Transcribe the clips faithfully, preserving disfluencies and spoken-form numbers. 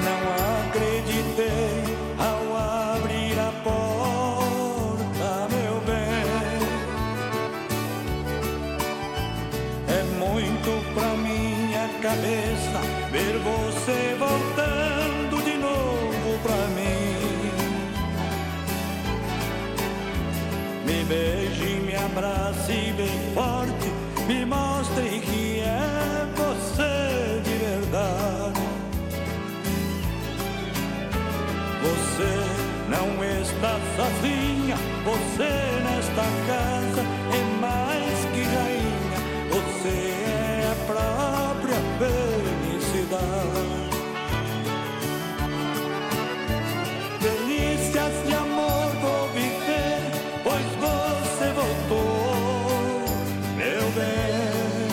Não acreditei ao abrir a porta, meu bem. É muito pra minha cabeça ver você voltando de novo pra mim. Me beije, me abrace bem forte, me mostre que é você de verdade. Você não está sozinha, você nesta casa é mais que rainha. Você é a própria felicidade. Delícias de amor vou viver, pois você voltou, meu bem.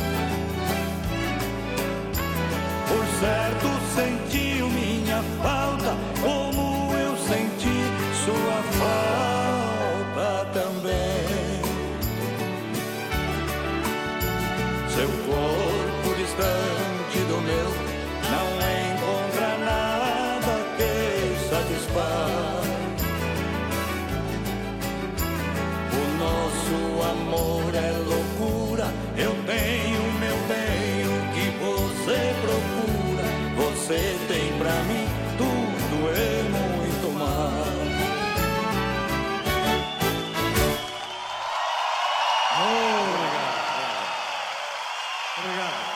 Por certo sentiu minha falta, como eu senti sua falta também. Seu corpo distante do meu não encontra nada que satisfaz. O nosso amor é loucura, eu tenho, meu bem, o que você procura. Você tem pra mim tudo e muito mais. Obrigado. Obrigado.